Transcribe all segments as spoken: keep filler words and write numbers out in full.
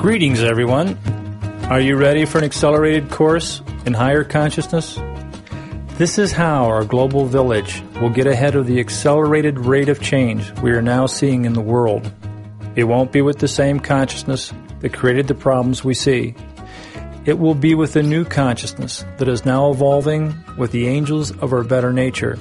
Greetings, everyone. Are you ready for an accelerated course in higher consciousness? This is how our global village will get ahead of the accelerated rate of change we are now seeing in the world. It won't be with the same consciousness that created the problems we see. It will be with a new consciousness that is now evolving with the angels of our better nature.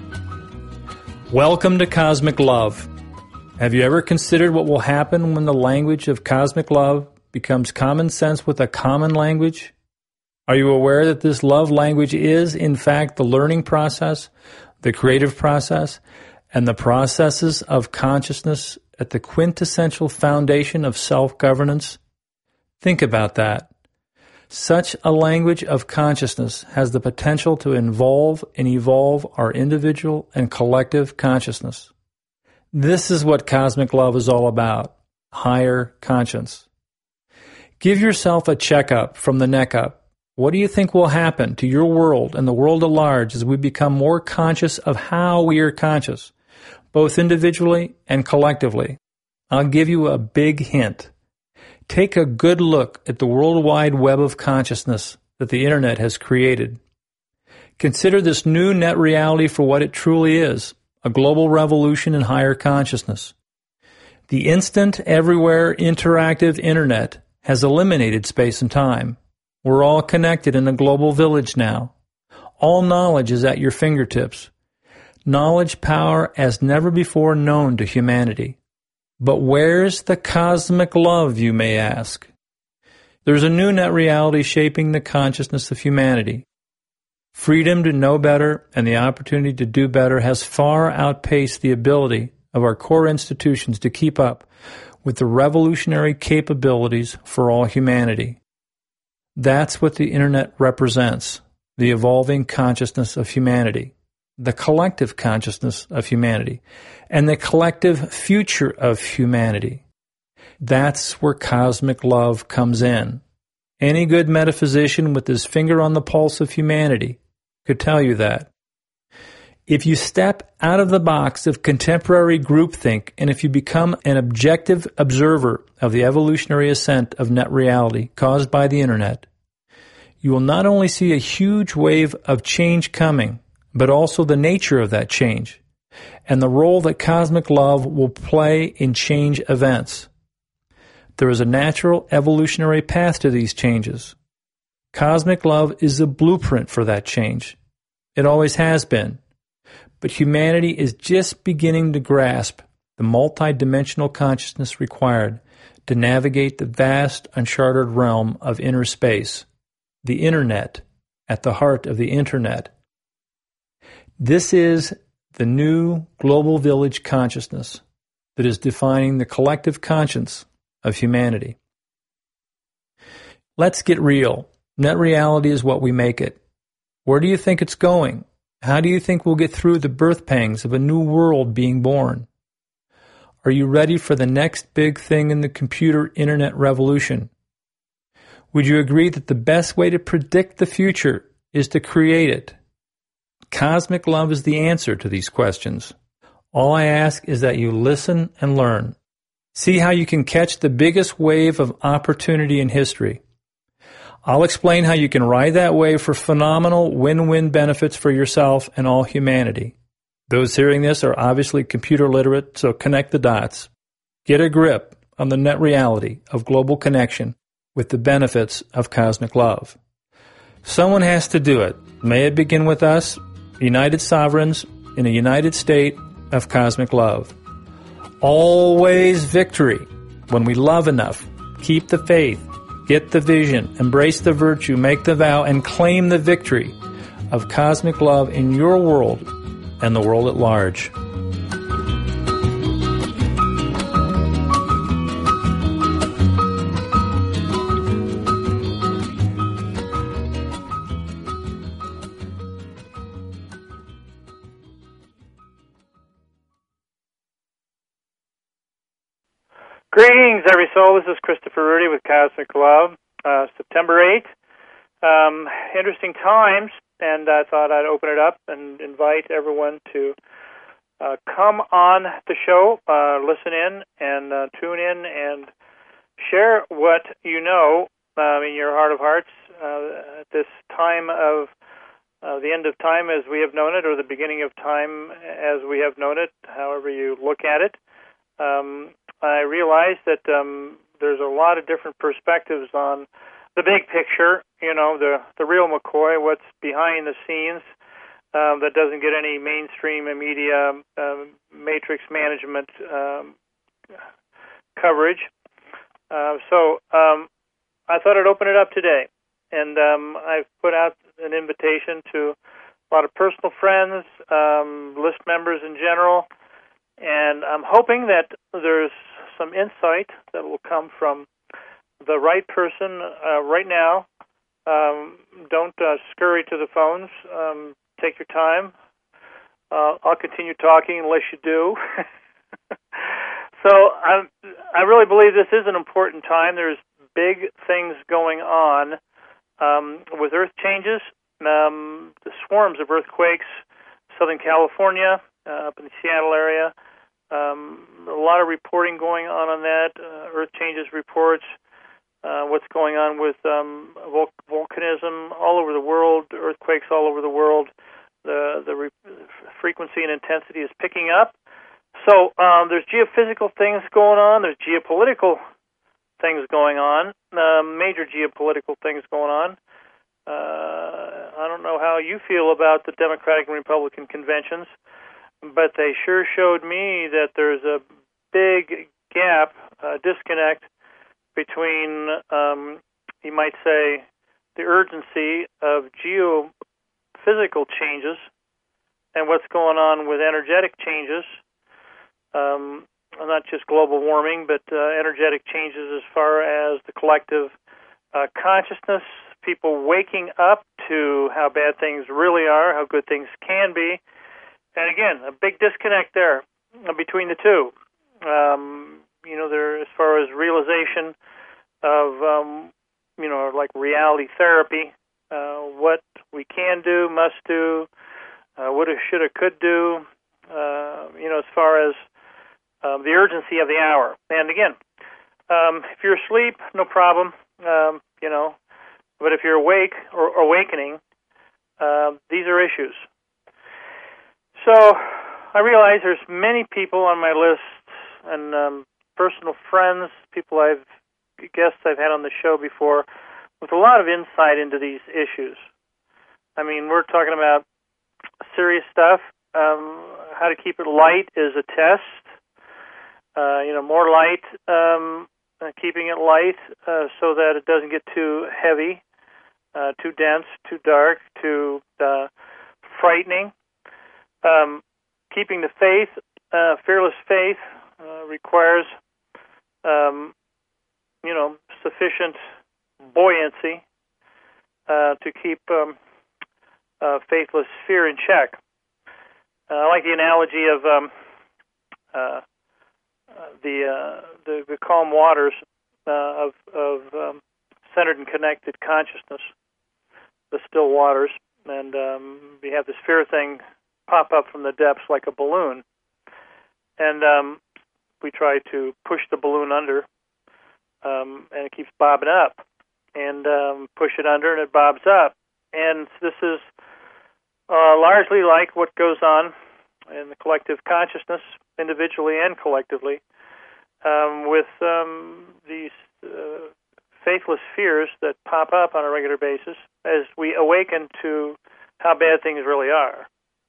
Welcome to Cosmic Love. Have you ever considered what will happen when the language of cosmic love becomes common sense with a common language? Are you aware that this love language is, in fact, the learning process, the creative process, and the processes of consciousness at the quintessential foundation of self-governance? Think about that. Such a language of consciousness has the potential to involve and evolve our individual and collective consciousness. This is what cosmic love is all about, higher conscience. Give yourself a checkup from the neck up. What do you think will happen to your world and the world at large as we become more conscious of how we are conscious, both individually and collectively? I'll give you a big hint. Take a good look at the worldwide web of consciousness that the Internet has created. Consider this new net reality for what it truly is, a global revolution in higher consciousness. The instant, everywhere, interactive Internet has eliminated space and time. We're all connected in a global village now. All knowledge is at your fingertips. Knowledge power as never before known to humanity. But where's the cosmic love, you may ask? There's a new net reality shaping the consciousness of humanity. Freedom to know better and the opportunity to do better has far outpaced the ability of our core institutions to keep up with the revolutionary capabilities for all humanity. That's what the Internet represents, the evolving consciousness of humanity, the collective consciousness of humanity, and the collective future of humanity. That's where cosmic love comes in. Any good metaphysician with his finger on the pulse of humanity could tell you that. If you step out of the box of contemporary groupthink and if you become an objective observer of the evolutionary ascent of net reality caused by the Internet, you will not only see a huge wave of change coming, but also the nature of that change and the role that cosmic love will play in change events. There is a natural evolutionary path to these changes. Cosmic love is the blueprint for that change. It always has been. But humanity is just beginning to grasp the multidimensional consciousness required to navigate the vast, uncharted realm of inner space, the Internet, at the heart of the Internet. This is the new global village consciousness that is defining the collective conscience of humanity. Let's get real. Net reality is what we make it. Where do you think it's going? How do you think we'll get through the birth pangs of a new world being born? Are you ready for the next big thing in the computer internet revolution? Would you agree that the best way to predict the future is to create it? Cosmic love is the answer to these questions. All I ask is that you listen and learn. See how you can catch the biggest wave of opportunity in history. I'll explain how you can ride that wave for phenomenal win-win benefits for yourself and all humanity. Those hearing this are obviously computer literate, so connect the dots. Get a grip on the net reality of global connection with the benefits of cosmic love. Someone has to do it. May it begin with us, united sovereigns in a united state of cosmic love. Always victory. When we love enough, keep the faith, get the vision, embrace the virtue, make the vow, and claim the victory of cosmic love in your world and the world at large. Greetings, every soul. This is Christopher Rudy with Cosmic Love. Uh, September eighth. Um, interesting times, and I thought I'd open it up and invite everyone to uh, come on the show, uh, listen in, and uh, tune in and share what you know um, in your heart of hearts uh, at this time of uh, the end of time as we have known it, or the beginning of time as we have known it, however you look at it. Um, I realize that um, there's a lot of different perspectives on the big picture, you know, the, the real McCoy, what's behind the scenes um, that doesn't get any mainstream media um, matrix management um, coverage. Uh, so um, I thought I'd open it up today. And um, I've put out an invitation to a lot of personal friends, um, list members in general, and I'm hoping that there's some insight that will come from the right person uh, right now. Um, don't uh, scurry to the phones. Um, take your time. Uh, I'll continue talking unless you do. So I, I really believe this is an important time. There's big things going on um, with earth changes, um, the swarms of earthquakes, Southern California, uh, up in the Seattle area. Um, a lot of reporting going on on that, uh, earth changes reports, uh, what's going on with um, vul- volcanism all over the world, earthquakes all over the world. The, the re- frequency and intensity is picking up. So um, there's geophysical things going on. There's geopolitical things going on, uh, major geopolitical things going on. Uh, I don't know how you feel about the Democratic and Republican conventions, but they sure showed me that there's a big gap, uh, disconnect between, um, you might say, the urgency of geophysical changes and what's going on with energetic changes. Um, not just global warming, but uh, energetic changes as far as the collective uh, consciousness, people waking up to how bad things really are, how good things can be. And again, a big disconnect there between the two. Um, you know, there as far as realization of, um, you know, like reality therapy, uh, what we can do, must do, uh, woulda, shoulda, could do, uh, you know, as far as Um, the urgency of the hour. And again, um, if you're asleep, no problem, um, you know, but if you're awake or awakening, uh, these are issues. So I realize there's many people on my list and um, personal friends, people I've, guests I've had on the show before, with a lot of insight into these issues. I mean, we're talking about serious stuff. Um, how to keep it light is a test. Uh, you know, more light, um, uh, keeping it light uh, so that it doesn't get too heavy, uh, too dense, too dark, too uh, frightening. Um, keeping the faith, uh, fearless faith, uh, requires, um, you know, sufficient buoyancy uh, to keep um, uh, faithless fear in check. Uh, I like the analogy of um, uh, Uh, the, uh, the the calm waters uh, of of um, centered and connected consciousness, the still waters, and um, we have this fear thing pop up from the depths like a balloon, and um, we try to push the balloon under, um, and it keeps bobbing up, and um, push it under, and it bobs up, and this is uh, largely like what goes on in the collective consciousness, individually and collectively, um, with um, these uh, faithless fears that pop up on a regular basis as we awaken to how bad things really are.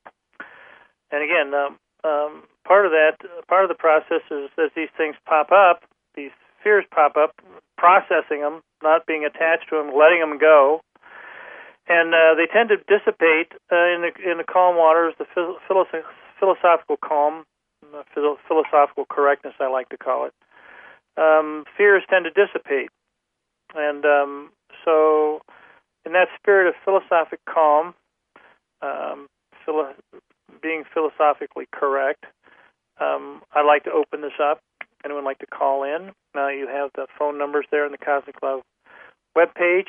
And again, um, um, part of that, part of the process is as these things pop up, these fears pop up, processing them, not being attached to them, letting them go, and uh, they tend to dissipate uh, in the in the calm waters, the philosophical philosophical calm, philosophical correctness, I like to call it. Um, fears tend to dissipate. And um, so in that spirit of philosophic calm, um, philo- being philosophically correct, um, I'd like to open this up. Anyone like to call in? Now you have the phone numbers there on the Cosmic Love webpage.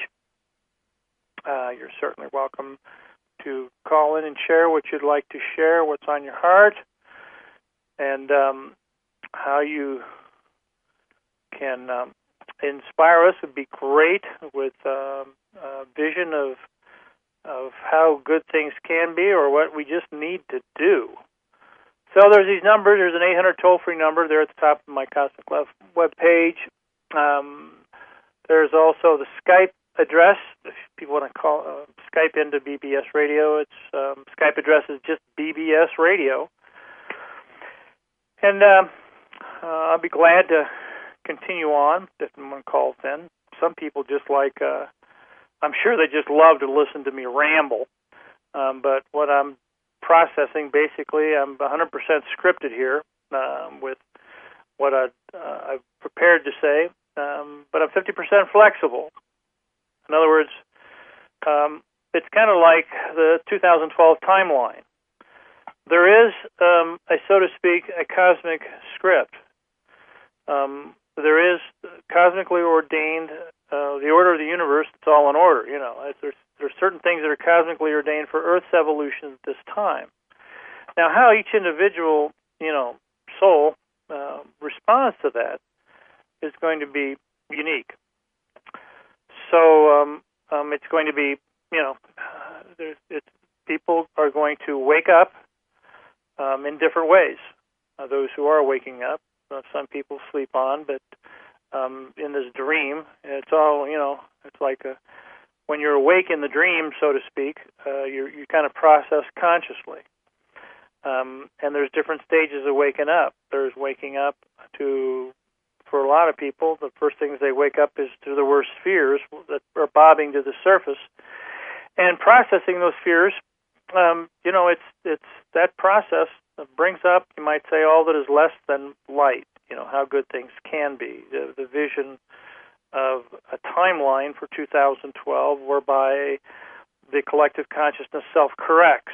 Uh, you're certainly welcome to call in and share what you'd like to share, what's on your heart, and um, how you can um, inspire us would be great, with um, a vision of of how good things can be or what we just need to do. So there's these numbers. There's an eight hundred toll-free number there at the top of my Cosmic Love webpage. Um, there's also the Skype address. If people want to call uh, Skype into B B S Radio, its um, Skype address is just B B S Radio. And uh, uh, I'll be glad to continue on if anyone calls in. Some people just like, uh, I'm sure they just love to listen to me ramble. Um, but what I'm processing, basically, I'm one hundred percent scripted here um, with what I, uh, I've prepared to say, um, but I'm fifty percent flexible. In other words, um, it's kind of like the two thousand twelve timeline. There is, um, a, so to speak, a cosmic script. Um, there is cosmically ordained, uh, the order of the universe. It's all in order. You know, there's there's certain things that are cosmically ordained for Earth's evolution at this time. Now, how each individual, you know, soul uh, responds to that is going to be unique. So um, um, it's going to be, you know, uh, there's, it's, people are going to wake up um, in different ways. Uh, those who are waking up, uh, some people sleep on, but um, in this dream, it's all, you know, it's like a, when you're awake in the dream, so to speak, uh, you you kind of process consciously. Um, and there's different stages of waking up. There's waking up to, for a lot of people, the first things they wake up is to the worst fears that are bobbing to the surface. And processing those fears, um, you know, it's it's that process brings up, you might say, all that is less than light, you know, how good things can be, the, the vision of a timeline for two thousand twelve whereby the collective consciousness self-corrects.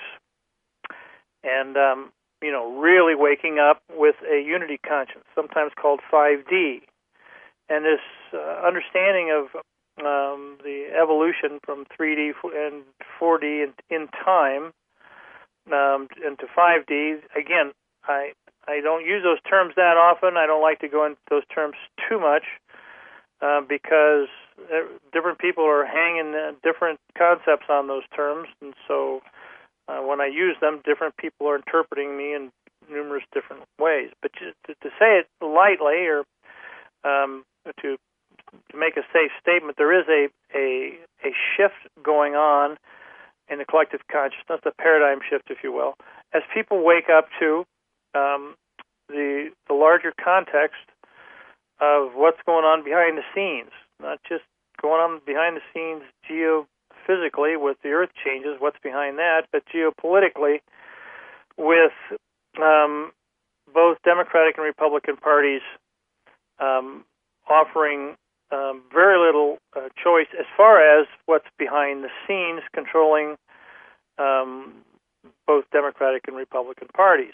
And, um, you know, really waking up with a unity conscience, sometimes called five D. And this uh, understanding of um, the evolution from three D and four D in, in time um, into five D, again, I I don't use those terms that often. I don't like to go into those terms too much uh, because different people are hanging uh, different concepts on those terms, and so Uh, when I use them, different people are interpreting me in numerous different ways. But to, to say it lightly, or um, to to make a safe statement, there is a, a a shift going on in the collective consciousness, a paradigm shift, if you will, as people wake up to um, the the larger context of what's going on behind the scenes, not just going on behind the scenes geo. physically with the earth changes, what's behind that, but geopolitically with um, both Democratic and Republican parties um, offering um, very little uh, choice as far as what's behind the scenes controlling um, both Democratic and Republican parties.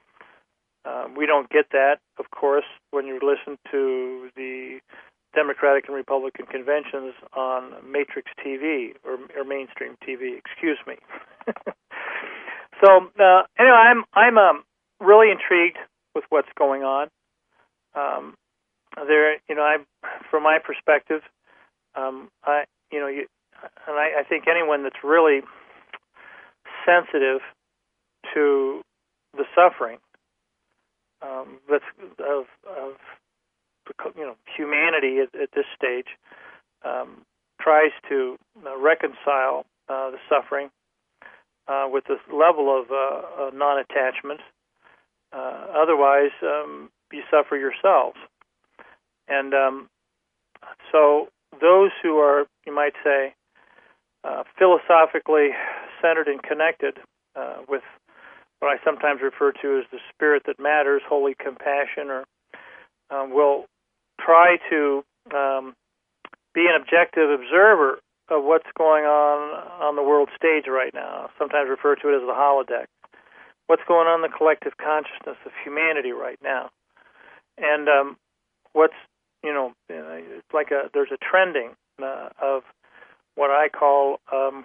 Uh, we don't get that, of course, when you listen to the Democratic and Republican conventions on Matrix T V or, or mainstream T V. Excuse me. so uh, anyway, I'm I'm um, really intrigued with what's going on. Um, there, you know, I, from my perspective, um, I, you know, you, and I, I think anyone that's really sensitive to the suffering um, that's of of you know, humanity at, at this stage um, tries to uh, reconcile uh, the suffering uh, with this level of, uh, of non-attachment. Uh, otherwise, um, you suffer yourselves. And um, so those who are, you might say, uh, philosophically centered and connected uh, with what I sometimes refer to as the spirit that matters, holy compassion, or um, will try to um, be an objective observer of what's going on on the world stage right now, sometimes referred to it as the holodeck. What's going on in the collective consciousness of humanity right now. And um, what's, you know, it's like a, there's a trending uh, of what I call um,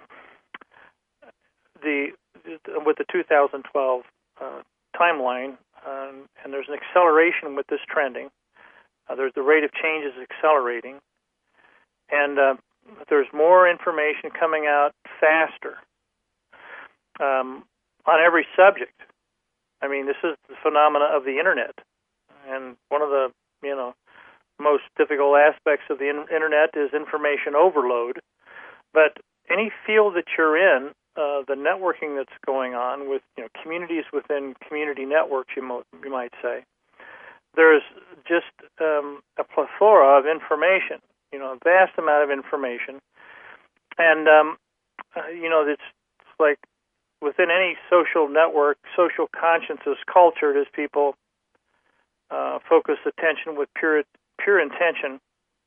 the, with the two thousand twelve uh, timeline, um, and there's an acceleration with this trending. Uh, there's the rate of change is accelerating, and uh, there's more information coming out faster um, on every subject. I mean, this is the phenomena of the internet, and one of the you know most difficult aspects of the in- internet is information overload. But any field that you're in, uh, the networking that's going on with you know communities within community networks, you, mo- you might say, there's just um, a plethora of information, you know, a vast amount of information, and um, uh, you know it's, it's like within any social network, social conscience is cultured as people uh, focus attention with pure pure intention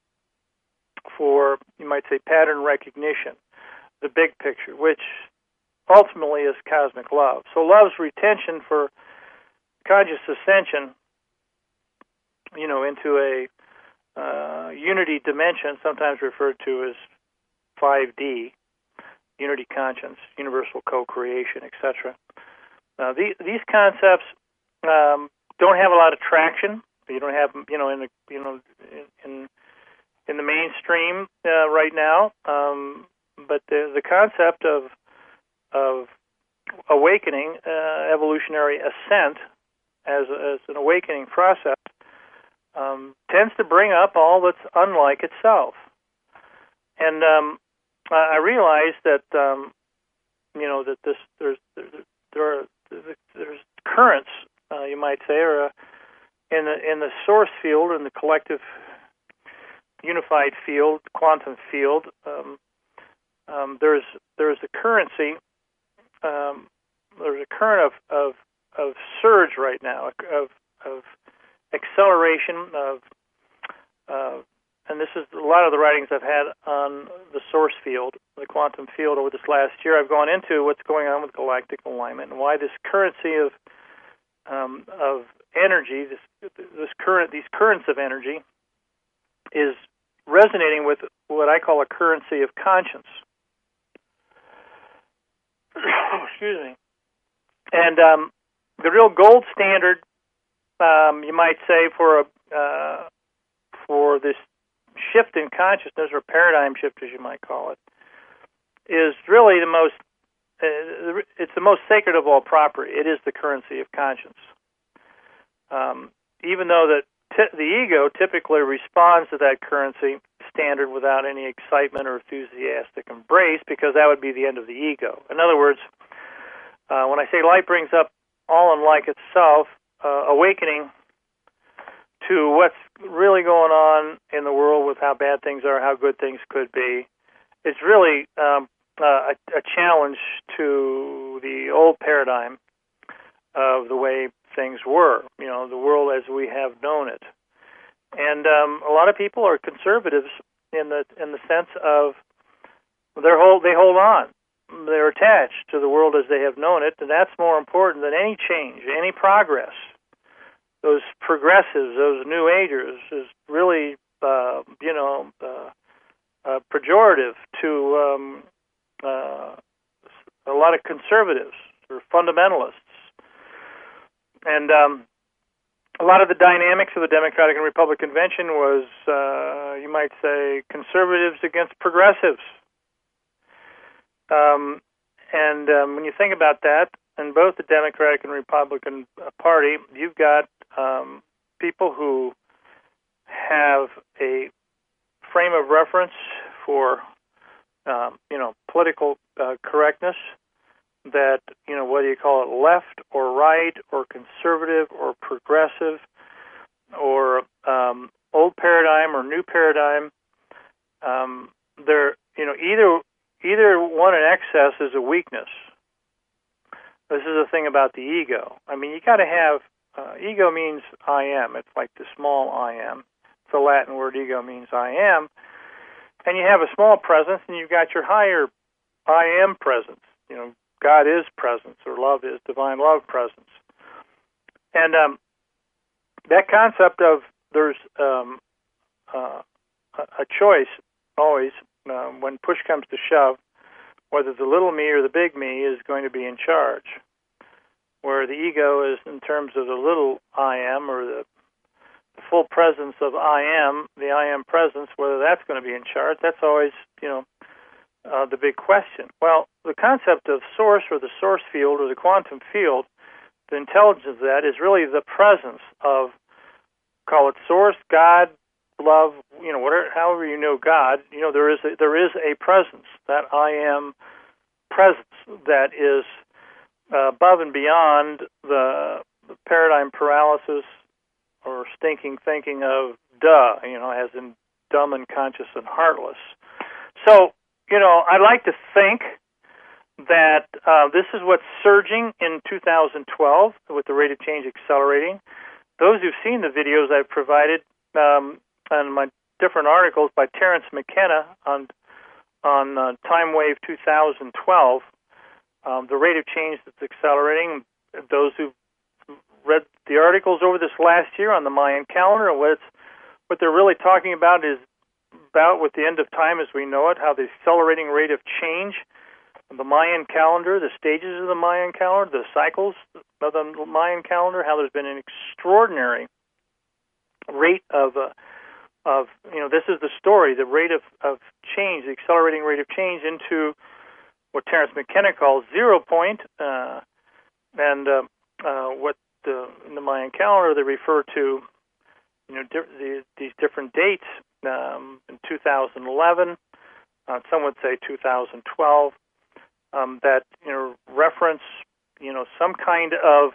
for, you might say, pattern recognition, the big picture, which ultimately is cosmic love. So love's retention for conscious ascension, you know, into a uh, unity dimension, sometimes referred to as five D, unity conscience, universal co-creation, et cetera. Uh, the, these concepts um, don't have a lot of traction. You don't have, you know, in the, you know, in in the mainstream uh, right now. Um, but the the concept of of awakening, uh, evolutionary ascent, as as an awakening process, um, tends to bring up all that's unlike itself. And um, I realized that um, you know that this there's there, there are there's currents, uh, you might say, or uh, in the in the source field, in the collective unified field, quantum field. Um, um, there's there's a currency. Um, there's a current of, of of surge right now, of of acceleration of, uh, and this is a lot of the writings I've had on the source field, the quantum field over this last year. I've gone into what's going on with galactic alignment and why this currency of um, of energy, this this current, these currents of energy, is resonating with what I call a currency of conscience. Excuse me. And um, the real gold standard, um, you might say, for a uh, for this shift in consciousness, or paradigm shift, as you might call it, is really the most. Uh, it's the most sacred of all property. It is the currency of conscience. Um, even though that t- the ego typically responds to that currency standard without any excitement or enthusiastic embrace, because that would be the end of the ego. In other words, uh, when I say light brings up all unlike itself, uh, awakening to what's really going on in the world with how bad things are, how good things could be, it's really um, uh, a, a challenge to the old paradigm of the way things were, you know, the world as we have known it. And um, a lot of people are conservatives in the in the sense of they're hold, they hold on. They're attached to the world as they have known it, and that's more important than any change, any progress. Those progressives, those new agers, is really, uh, you know, uh, uh, pejorative to um, uh, a lot of conservatives or fundamentalists. And um, a lot of the dynamics of the Democratic and Republican convention was, uh, you might say, conservatives against progressives. Um, and um, when you think about that, in both the Democratic and Republican Party, you've got um, people who have a frame of reference for, um, you know, political uh, correctness, that, you know, whether you call it left or right or conservative or progressive or um, old paradigm or new paradigm, um, they're, you know, either either one in excess is a weakness. This is the thing about the ego. I mean, you got to have, uh, ego means I am. It's like the small I am. It's a Latin word, ego means I am. And you have a small presence, and you've got your higher I am presence. You know, God is presence, or love is divine love presence. And um, that concept of there's um, uh, a choice always, uh, when push comes to shove, whether the little me or the big me is going to be in charge. Where the ego is in terms of the little I am, or the full presence of I am, the I am presence, whether that's going to be in charge, that's always, you know, uh, the big question. Well, the concept of source or the source field or the quantum field, the intelligence of that is really the presence of, call it source, God, love, you know, whatever, however you know God, you know, there is a, there is a presence, that I am presence that is uh, above and beyond the, the paradigm paralysis or stinking thinking of duh, you know, as in dumb, unconscious, and heartless. So, you know, I like to think that uh, this is what's surging in two thousand twelve with the rate of change accelerating. Those who've seen the videos I've provided um, and my different articles by Terence McKenna on on uh, TimeWave two thousand twelve, um, the rate of change that's accelerating. Those who've read the articles over this last year on the Mayan calendar, and what it's, what they're really talking about is about with the end of time as we know it, how the accelerating rate of change of the Mayan calendar, the stages of the Mayan calendar, the cycles of the Mayan calendar, how there's been an extraordinary rate of, uh, of you know, this is the story, the rate of, of change, the accelerating rate of change into what Terence McKenna calls zero point, uh, and uh, uh, what the, in the Mayan calendar they refer to, you know, di- the, these different dates um, in two thousand eleven, uh, some would say two thousand twelve, um, that, you know, reference, you know, some kind of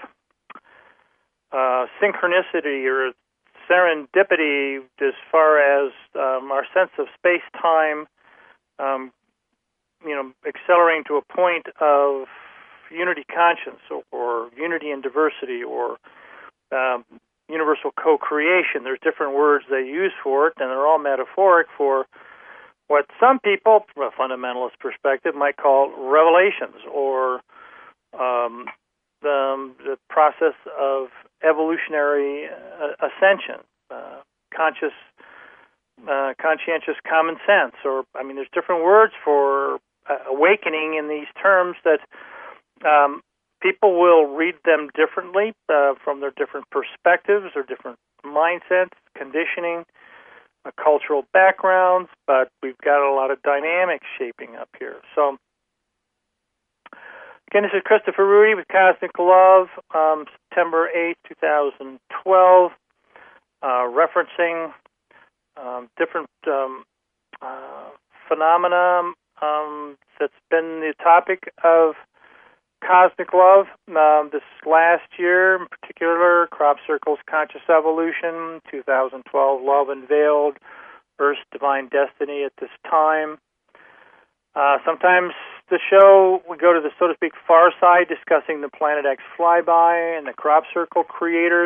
uh, synchronicity or serendipity as far as um, our sense of space-time, um, you know, accelerating to a point of unity conscience or, or unity and diversity or um, universal co-creation. There's different words they use for it, and they're all metaphoric for what some people, from a fundamentalist perspective, might call revelations or um, the, the process of evolutionary uh, ascension, uh, conscious, uh, conscientious common sense, or, I mean, there's different words for uh, awakening in these terms that um, people will read them differently uh, from their different perspectives or different mindsets, conditioning, uh, cultural backgrounds, but we've got a lot of dynamics shaping up here. So, again, this is Christopher Rudy with Cosmic Love, um, September eighth, twenty twelve, uh, referencing um, different um, uh, phenomena um, that's been the topic of Cosmic Love um, this last year, in particular, Crop Circle's Conscious Evolution, two thousand twelve, Love Unveiled, Earth's Divine Destiny at this time. Uh, sometimes the show, we go to the, so to speak, far side, discussing the Planet X flyby and the Crop Circle creators.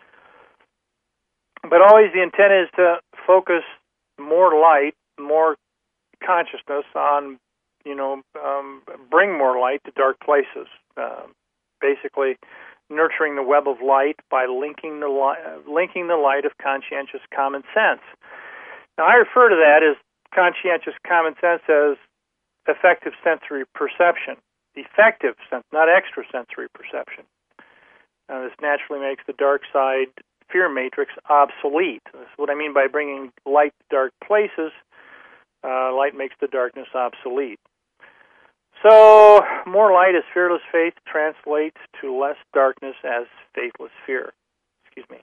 But always the intent is to focus more light, more consciousness on, you know, um, bring more light to dark places. Uh, basically, nurturing the web of light by linking the li- linking the light of conscientious common sense. Now, I refer to that as conscientious common sense as effective sensory perception. Effective sense, not extrasensory perception. Now, this naturally makes the dark side fear matrix obsolete. This is what I mean by bringing light to dark places. Uh, light makes the darkness obsolete. So, more light as fearless faith translates to less darkness as faithless fear. Excuse me.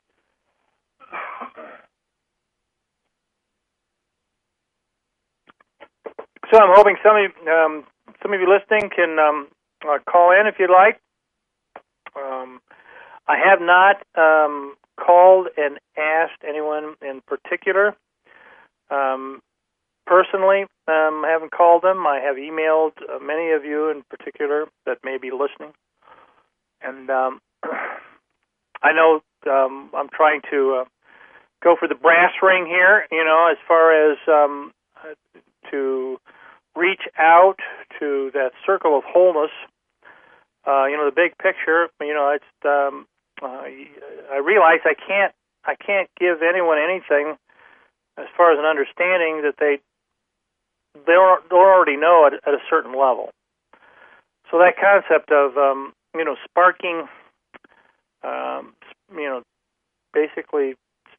So I'm hoping some of you, um, some of you listening can um, uh, call in if you'd like. Um, I have not um, called and asked anyone in particular. Um, personally, um, I haven't called them. I have emailed uh, many of you in particular that may be listening. And um, I know um, I'm trying to uh, go for the brass ring here, you know, as far as um, to reach out to that circle of wholeness. Uh, you know, the big picture. You know, it's. Um, uh, I realize I can't. I can't give anyone anything as far as an understanding that they they already know at, at a certain level. So that concept of um, you know sparking, um, you know, basically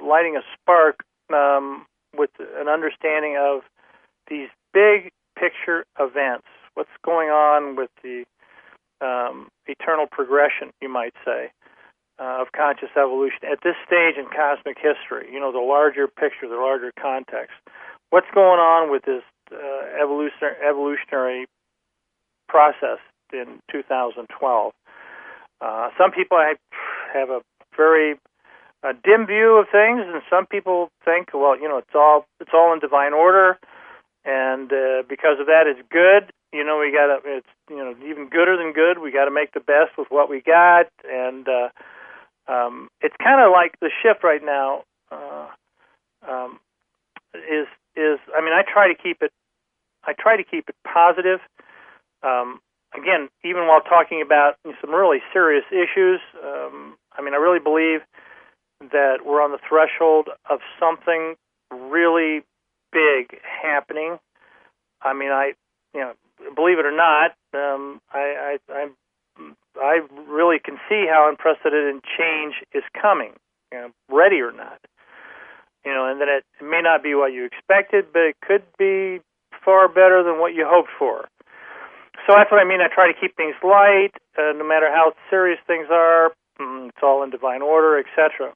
lighting a spark um, with an understanding of these big picture events. What's going on with the um, eternal progression, you might say, uh, of conscious evolution at this stage in cosmic history? You know, the larger picture, the larger context. What's going on with this uh, evolutionary, evolutionary process in two thousand twelve? Uh, some people have a very uh, dim view of things, and some people think, well, you know, it's all it's all in divine order, and uh, because of that, it's good. You know, we got to, it's, you know, even gooder than good. We got to make the best with what we got, and uh, um, it's kind of like the shift right now uh, um, is is. I mean, I try to keep it. I try to keep it positive. Um, again, even while talking about some really serious issues, um, I mean, I really believe that we're on the threshold of something really big happening. I mean, I, you know, believe it or not, um, I, I, I, I really can see how unprecedented change is coming, you know, ready or not. You know, and that it may not be what you expected, but it could be far better than what you hoped for. So that's what I mean. I try to keep things light, uh, no matter how serious things are. It's all in divine order, et cetera.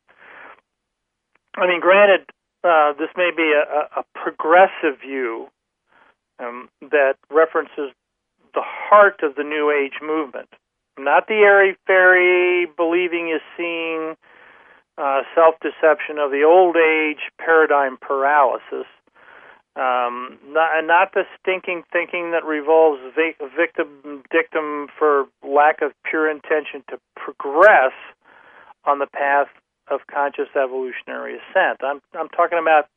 I mean, granted, uh, this may be a, a progressive view um, that references the heart of the New Age movement, not the airy-fairy believing is seeing, uh, self-deception of the old age paradigm paralysis, um, not, and not the stinking thinking that revolves vic- victim dictum for lack of pure intention to progress on the path of conscious evolutionary ascent. I'm I'm talking about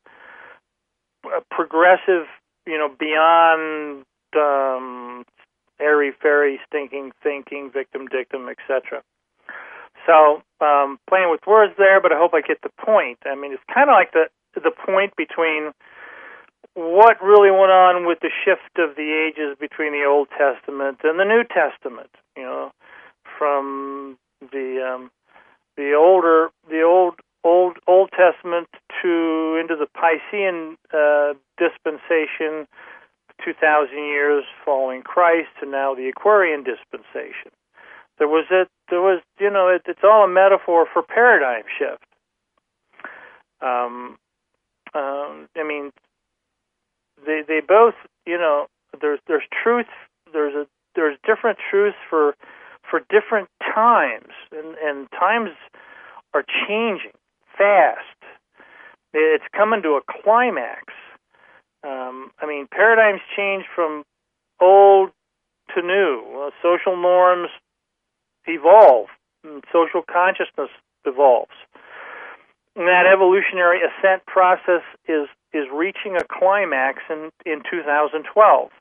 a progressive, you know, beyond um, airy-fairy, stinking thinking, victim dictum, et cetera. So um, playing with words there, but I hope I get the point. I mean, it's kind of like the the point between what really went on with the shift of the ages between the Old Testament and the New Testament. You know, from the um, the older, the old, old, Old Testament to into the Piscean uh, dispensation, two thousand years following Christ, to now the Aquarian dispensation. There was a, there was, you know, it, it's all a metaphor for paradigm shift. Um, um, I mean, they they both, you know, there's there's truth, there's a there's different truths for. for different times, and, and times are changing fast. It's coming to a climax. Um, I mean, paradigms change from old to new. Uh, social norms evolve. And social consciousness evolves. And that evolutionary ascent process is is reaching a climax in, in two thousand twelve.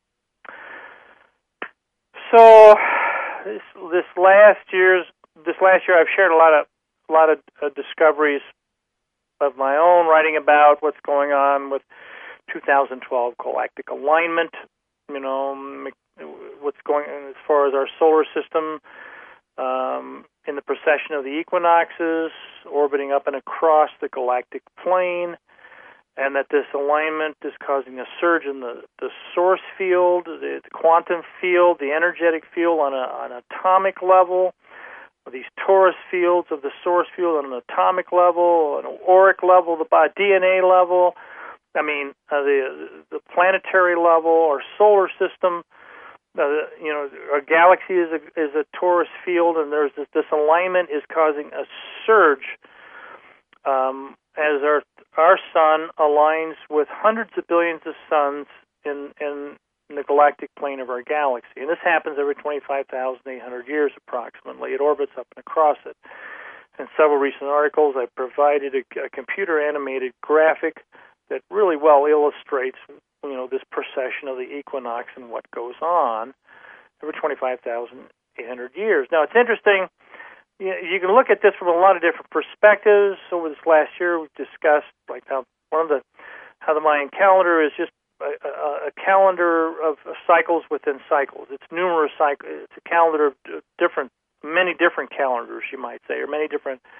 So This, this last year's this last year, I've shared a lot of a lot of uh, discoveries of my own, writing about what's going on with two thousand twelve galactic alignment. You know, what's going on as far as our solar system um, in the precession of the equinoxes, orbiting up and across the galactic plane. And that this alignment is causing a surge in the, the source field, the, the quantum field, the energetic field on, a, on an atomic level, these torus fields of the source field on an atomic level, an auric level, the D N A level, I mean, uh, the the planetary level, our solar system. Uh, you know, our galaxy is a, is a torus field, and there's this, this alignment is causing a surge um, as our Our sun aligns with hundreds of billions of suns in, in, in the galactic plane of our galaxy. And this happens every twenty-five thousand eight hundred years approximately. It orbits up and across it. In several recent articles, I provided a, a computer-animated graphic that really well illustrates, you know, this precession of the equinox and what goes on every twenty-five thousand eight hundred years. Now, it's interesting. You can look at this from a lot of different perspectives. Over this last year, we've discussed like how one of the how the Mayan calendar is just a, a, a calendar of cycles within cycles. It's numerous cycles. It's a calendar of different, many different calendars, you might say, or many different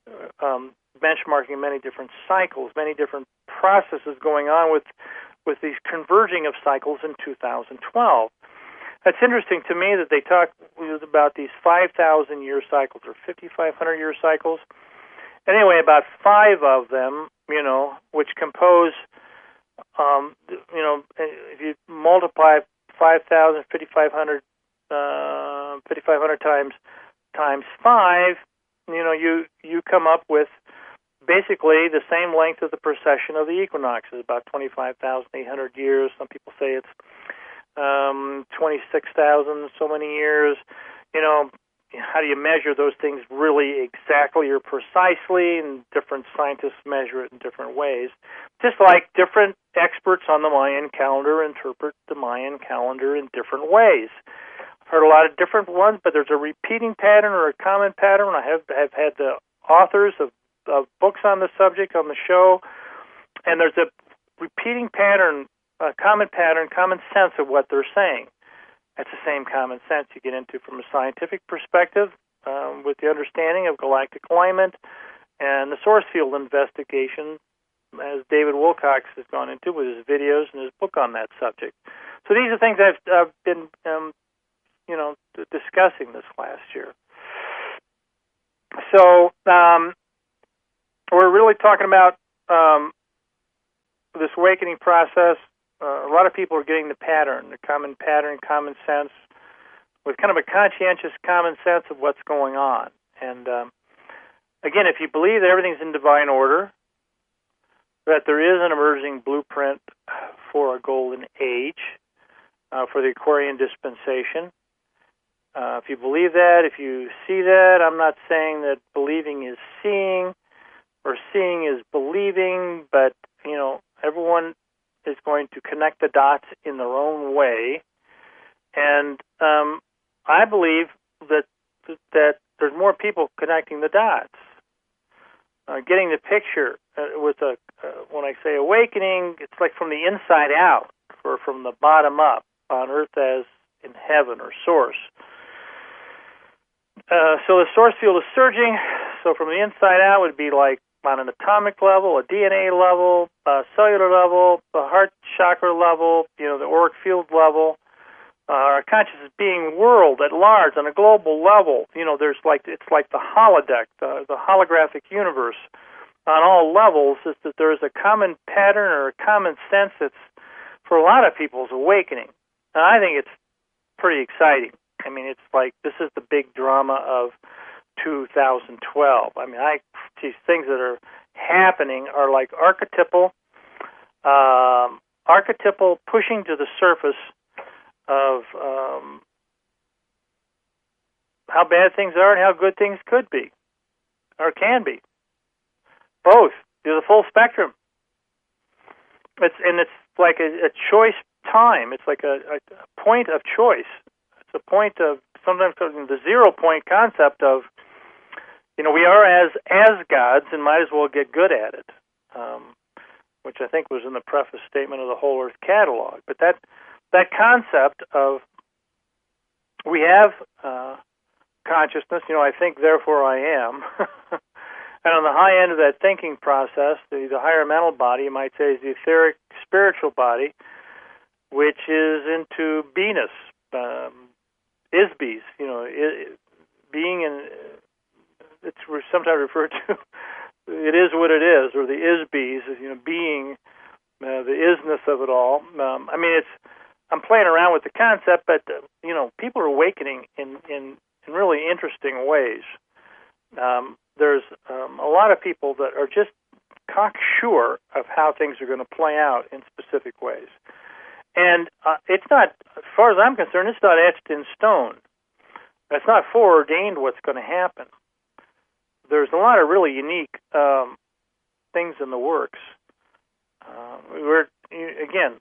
um, benchmarking many different cycles, many different processes going on with with these converging of cycles in two thousand twelve. It's interesting to me that they talk about these five thousand year cycles or fifty-five hundred year cycles. Anyway, about five of them, you know, which compose, um, you know, if you multiply five thousand, fifty-five hundred, uh, fifty-five hundred times times five, you know, you you come up with basically the same length of the precession of the equinoxes, about twenty-five thousand eight hundred years. Some people say it's um, twenty-six thousand so many years. You know, how do you measure those things really exactly or precisely? And different scientists measure it in different ways. Just like different experts on the Mayan calendar interpret the Mayan calendar in different ways. I've heard a lot of different ones, but there's a repeating pattern or a common pattern. I have have had the authors of, of books on the subject on the show, and there's a repeating pattern, a common pattern, common sense of what they're saying. That's the same common sense you get into from a scientific perspective, um, with the understanding of galactic alignment and the source field investigation, as David Wilcox has gone into with his videos and his book on that subject. So these are things I've, I've been, um, you know, discussing this last year. So um, we're really talking about um, this awakening process. Uh, a lot of people are getting the pattern, the common pattern, common sense, with kind of a conscientious common sense of what's going on. And um, again, if you believe that everything's in divine order, that there is an emerging blueprint for a golden age, uh, for the Aquarian dispensation, uh, if you believe that, if you see that, I'm not saying that believing is seeing or seeing is believing, but, you know, everyone is going to connect the dots in their own way. And um, I believe that that there's more people connecting the dots, uh, getting the picture uh, with a, uh, when I say awakening, it's like from the inside out, or from the bottom up, on earth as in heaven, or source. Uh, so the source field is surging, so from the inside out would be like on an atomic level, a D N A level, a cellular level, the heart chakra level, you know, the auric field level, uh, our conscious being world at large on a global level. You know, there's like, it's like the holodeck, the, the holographic universe on all levels, is that there's a common pattern or a common sense that's, for a lot of people, is awakening. And I think it's pretty exciting. I mean, it's like, this is the big drama of two thousand twelve. I mean, I these things that are happening are like archetypal, um, archetypal pushing to the surface of um, how bad things are and how good things could be, or can be. Both. There's a full spectrum. It's and it's like a, a choice time. It's like a, a point of choice. It's a point of sometimes the zero point concept of, you know, we are as as gods and might as well get good at it, um, which I think was in the preface statement of the Whole Earth Catalog. But that that concept of we have uh, consciousness, you know, I think, therefore I am. And on the high end of that thinking process, the, the higher mental body, you might say, is the etheric spiritual body, which is into beingness, um, is-bees, you know, it, being in... It's sometimes referred to, it is what it is, or the is-bees, you know, being, uh, the isness of it all. Um, I mean, it's, I'm playing around with the concept, but, uh, you know, people are awakening in, in, in really interesting ways. Um, there's um, a lot of people that are just cocksure of how things are going to play out in specific ways. And uh, it's not, as far as I'm concerned, it's not etched in stone. It's not foreordained what's going to happen. There's a lot of really unique um, things in the works. Uh, we're again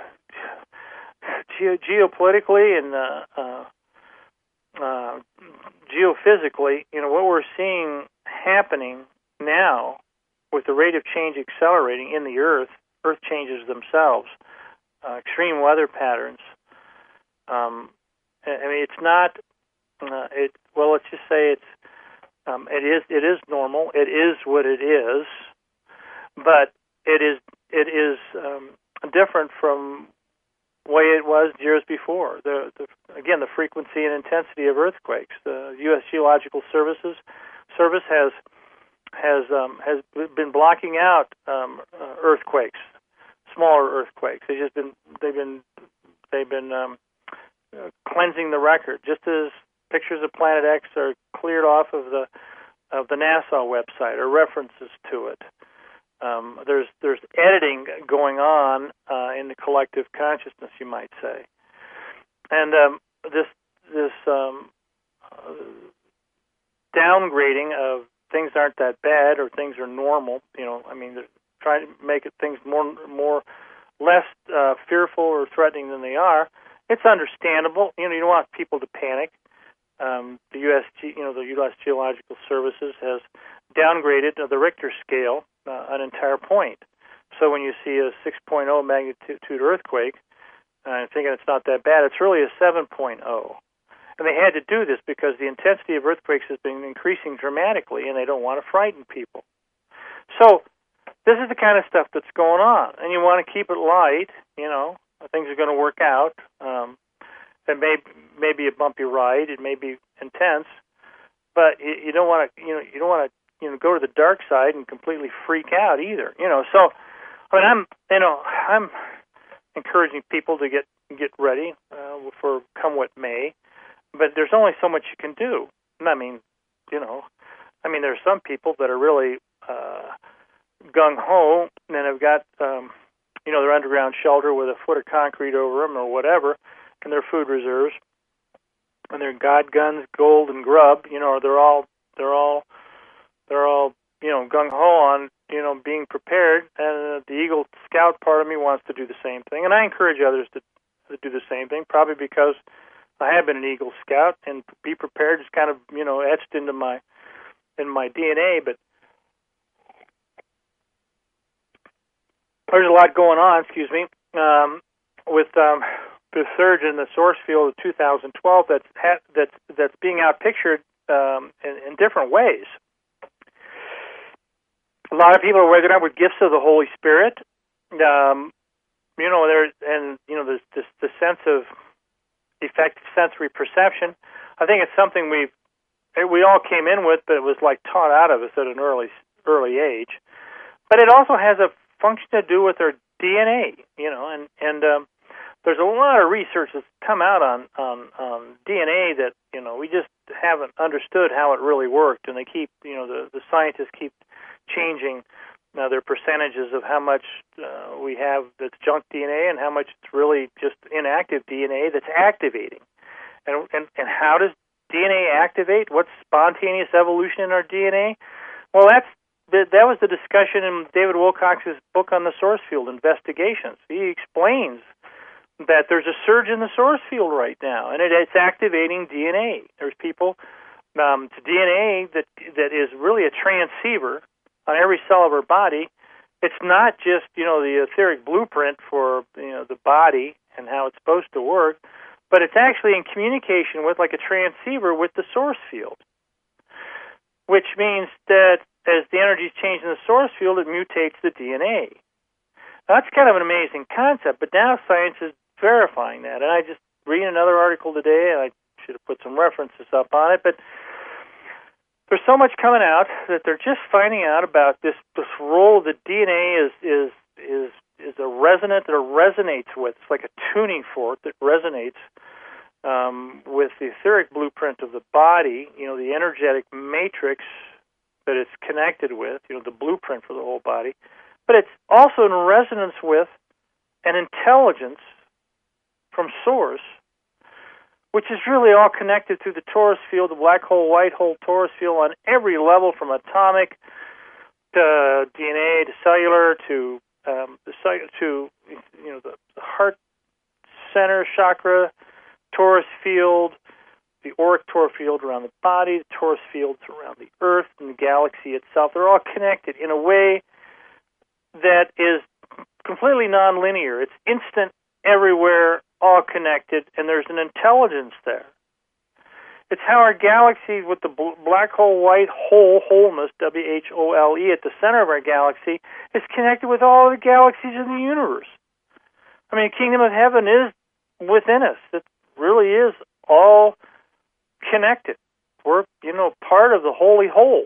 ge- geopolitically and uh, uh, uh, geophysically. You know what we're seeing happening now with the rate of change accelerating in the Earth. Earth changes themselves. Uh, extreme weather patterns. Um, I mean, it's not. Uh, it well. Let's just say it's. Um, it is it is normal. It is what it is, but it is it is um, different from the way it was years before. The, the again, the frequency and intensity of earthquakes. The U S Geological Services Service has has um, has been blocking out um, uh, earthquakes, smaller earthquakes. They've just been they've been they've been um, uh, cleansing the record, just as pictures of Planet X are cleared off of the of the NASA website or references to it. Um, there's there's editing going on uh, in the collective consciousness, you might say, and um, this this um, uh, downgrading of things aren't that bad or things are normal. You know, I mean, they're trying to make it things more more less uh, fearful or threatening than they are. It's understandable. You know, you don't want people to panic. Um, the U S G, you know, the U S Geological Services has downgraded the Richter scale uh, an entire point. So when you see a six point oh magnitude earthquake, uh, thinking it's not that bad, it's really a seven point oh. And they had to do this because the intensity of earthquakes has been increasing dramatically, and they don't want to frighten people. So this is the kind of stuff that's going on, and you want to keep it light. You know, things are going to work out. Um, it may may be a bumpy ride. It may be intense, but you, you don't want to. You know, you don't want to. You know, go to the dark side and completely freak out either. You know, so I mean, I'm. You know, I'm encouraging people to get get ready uh, for come what may. But there's only so much you can do. I mean, you know, I mean, there's some people that are really uh, gung-ho and have got, um, you know, their underground shelter with a foot of concrete over them or whatever, and their food reserves, and their God guns, gold, and grub. You know, they're all, they're all, they're all, you know, gung-ho on, you know, being prepared. And uh, the Eagle Scout part of me wants to do the same thing, and I encourage others to, to do the same thing, probably because I have been an Eagle Scout, and be prepared is kind of, you know, etched into my in my D N A. But there's a lot going on, excuse me, um, with um, the surge in the source field of two thousand twelve that's ha- that's that's being outpictured um, in, in different ways. A lot of people are waking up with gifts of the Holy Spirit. Um, you know, there and you know, there's this the sense of effective sensory perception. I think it's something we we all came in with, but it was like taught out of us at an early early age. But it also has a function to do with our D N A, you know, and and um, there's a lot of research that's come out on, on on D N A that, you know, we just haven't understood how it really worked, and they keep, you know, the the scientists keep changing Now, there are percentages of how much uh, we have that's junk D N A and how much it's really just inactive D N A that's activating. And, and, and how does D N A activate? What's spontaneous evolution in our D N A? Well, that's that was the discussion in David Wilcox's book on the source field investigations. He explains that there's a surge in the source field right now, and it, it's activating D N A. There's people, um, it's D N A that that is really a transceiver on every cell of our body. It's not just, you know, the etheric blueprint for, you know, the body and how it's supposed to work, but it's actually in communication with, like a transceiver, with the source field, which means that as the energies change in the source field, it mutates the D N A. Now, that's kind of an amazing concept, but now science is verifying that. And I just read another article today, and I should have put some references up on it, but there's so much coming out that they're just finding out about this this role that D N A is is is is a resonant that resonates with. It's like a tuning fork that resonates um, with the etheric blueprint of the body. You know, the energetic matrix that it's connected with. You know, the blueprint for the whole body. But it's also in resonance with an intelligence from source, which is really all connected through the torus field, the black hole, white hole torus field on every level, from atomic to D N A to cellular to um, the to you know the heart center chakra, torus field, the auric torus field around the body, the torus fields around the Earth and the galaxy itself. They're all connected in a way that is completely nonlinear. It's instant, everywhere, all connected, and there's an intelligence there. It's how our galaxy, with the black hole, white hole, wholeness, W H O L E, at the center of our galaxy, is connected with all the galaxies in the universe. I mean, the kingdom of heaven is within us. It really is all connected. We're, you know, part of the holy whole.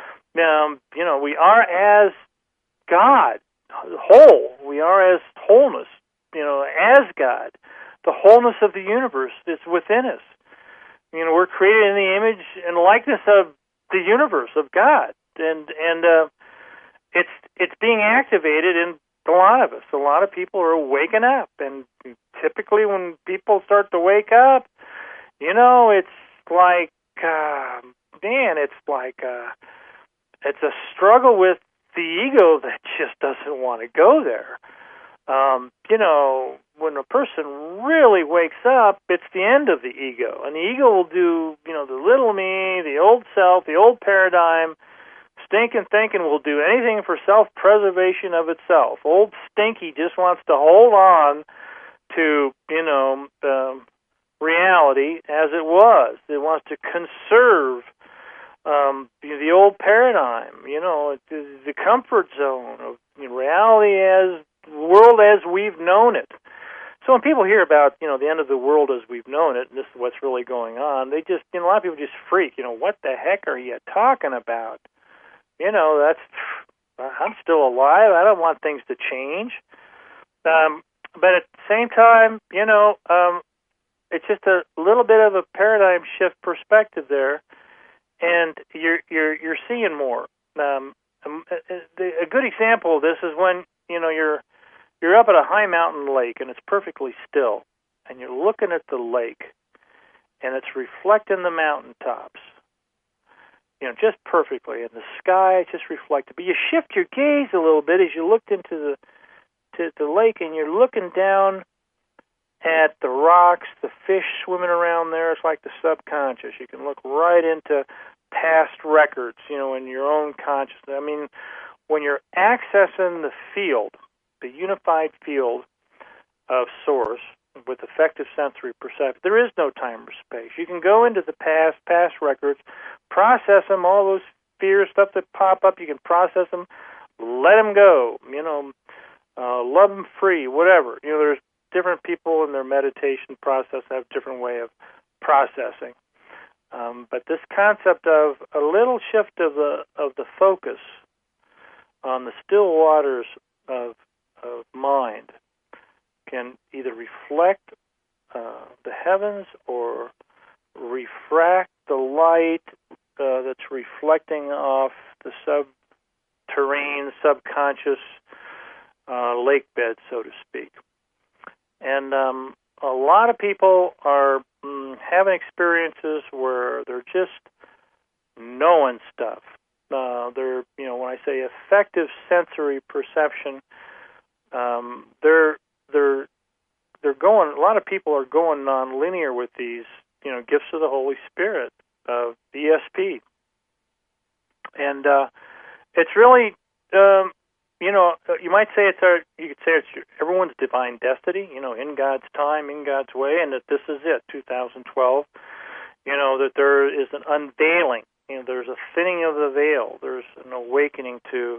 Um, you know, we are as God, whole. We are as wholeness, you know, as God. The wholeness of the universe is within us. You know, we're created in the image and likeness of the universe, of God, and and uh, it's it's being activated in a lot of us. A lot of people are waking up, and typically when people start to wake up, you know, it's like, uh, man, it's like uh, it's a struggle with the ego that just doesn't want to go there. Um, you know, when a person really wakes up, it's the end of the ego. And the ego will do, you know, the little me, the old self, the old paradigm. Stinking thinking will do anything for self-preservation of itself. Old Stinky just wants to hold on to, you know, um, reality as it was. It wants to conserve um, the, the old paradigm, you know, the, the comfort zone of you know, reality as the world as we've known it. So when people hear about, you know, the end of the world as we've known it, and this is what's really going on, they just, you know, a lot of people just freak. You know, what the heck are you talking about? You know, that's, I'm still alive. I don't want things to change. Um, but at the same time, you know, um, it's just a little bit of a paradigm shift perspective there, and you're you're you're seeing more. Um, a good example of this is when, you know, you're You're up at a high mountain lake, and it's perfectly still, and you're looking at the lake, and it's reflecting the mountaintops, you know, just perfectly, and the sky just reflected. But you shift your gaze a little bit as you looked into the to the lake, and you're looking down at the rocks, the fish swimming around there. It's like the subconscious. You can look right into past records, you know, in your own consciousness. I mean, when you're accessing the field, the unified field of source with effective sensory perception, there is no time or space. You can go into the past, past records, process them, all those fears, stuff that pop up, you can process them, let them go, you know, uh, love them free, whatever. You know, there's different people in their meditation process have a different way of processing. Um, but this concept of a little shift of the of the focus on the still waters of of mind can either reflect uh, the heavens or refract the light uh, that's reflecting off the subterranean, subconscious uh, lake bed, so to speak. And um, a lot of people are mm, having experiences where they're just knowing stuff. Uh, they're, you know, when I say effective sensory perception, um, they're they're they're going. A lot of people are going non-linear with these, you know, gifts of the Holy Spirit, of E S P, and uh, it's really, um, you know, you might say it's our, you could say it's everyone's divine destiny, you know, in God's time, in God's way, and that this is it, two thousand twelve. You know, that there is an unveiling. You know, there's a thinning of the veil. There's an awakening to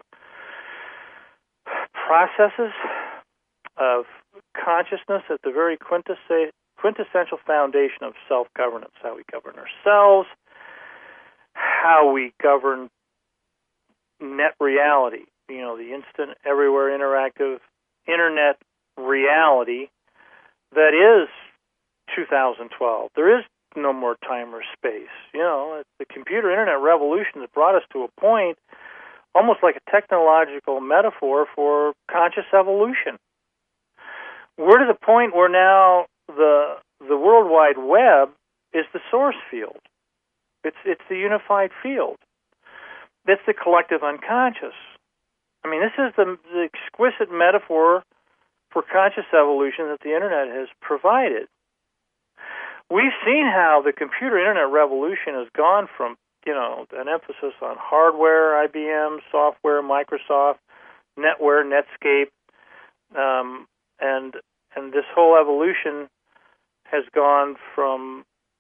processes of consciousness at the very quintessential foundation of self-governance, how we govern ourselves, how we govern net reality, you know, the instant, everywhere, interactive internet reality that is two thousand twelve. There is no more time or space. You know, the computer internet revolution has brought us to a point almost like a technological metaphor for conscious evolution. We're to the point where now the the World Wide Web is the source field. It's it's the unified field. It's the collective unconscious. I mean, this is the, the exquisite metaphor for conscious evolution that the internet has provided. We've seen how the computer internet revolution has gone from, you know, an emphasis on hardware, I B M, software, Microsoft, NetWare, Netscape, um, and and this whole evolution has gone from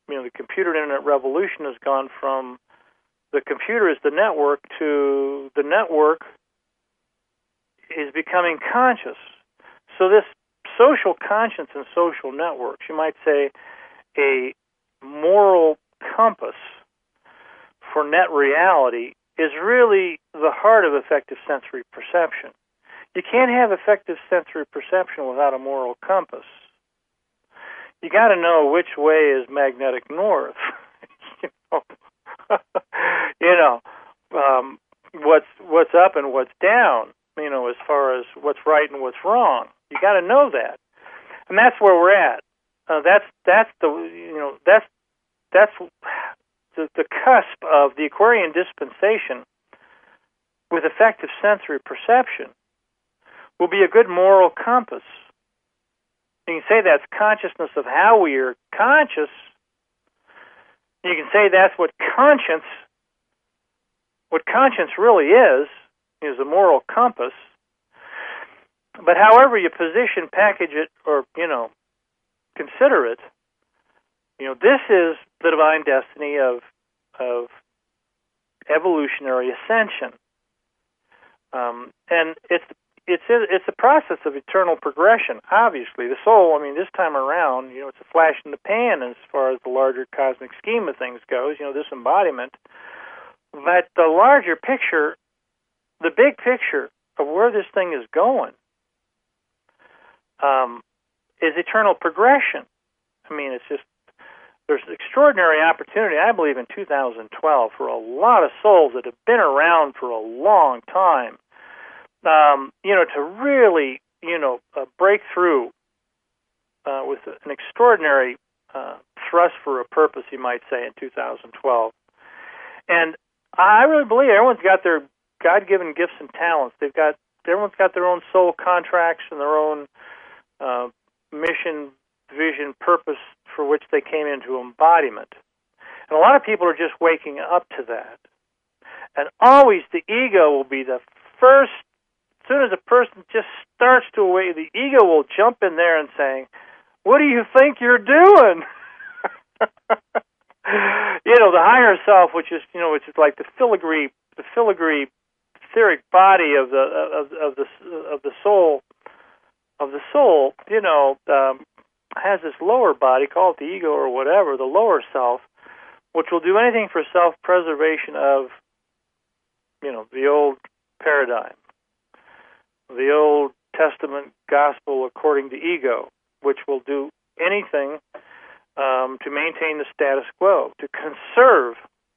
you know, the computer internet revolution has gone from the computer is the network to the network is becoming conscious. So this social conscience and social networks, you might say a moral compass for net reality, is really the heart of effective sensory perception. You can't have effective sensory perception without a moral compass. You got to know which way is magnetic north. you know, you know um, what's what's up and what's down. You know, as far as what's right and what's wrong. You got to know that, and that's where we're at. Uh, that's that's the you know that's that's the, the cusp of the Aquarian dispensation with effective sensory perception. Will be a good moral compass. You can say that's consciousness of how we are conscious. You can say that's what conscience, what conscience really is, is a moral compass. But however you position, package it, or, you know, consider it, you know, this is the divine destiny of of evolutionary ascension. Um, and it's It's a, it's a process of eternal progression, obviously. The soul, I mean, this time around, you know, it's a flash in the pan as far as the larger cosmic scheme of things goes, you know, this embodiment. But the larger picture, the big picture of where this thing is going um, is eternal progression. I mean, it's just, there's extraordinary opportunity, I believe, in two thousand twelve for a lot of souls that have been around for a long time. Um, you know, to really, you know, uh, break through uh, with an extraordinary uh, thrust for a purpose, you might say, in two thousand twelve. And I really believe everyone's got their God-given gifts and talents. They've got everyone's got their own soul contracts and their own uh, mission, vision, purpose for which they came into embodiment. And a lot of people are just waking up to that. And always the ego will be the first. As soon as a person just starts to awake, the ego will jump in there and saying, "What do you think you're doing?" you know, the higher self, which is you know, which is like the filigree, the filigree, etheric body of the of, of the of the soul, of the soul. You know, um, has this lower body, call it the ego or whatever, the lower self, which will do anything for self-preservation of, you know, the old paradigm. The Old Testament gospel according to ego, which will do anything um, to maintain the status quo, to conserve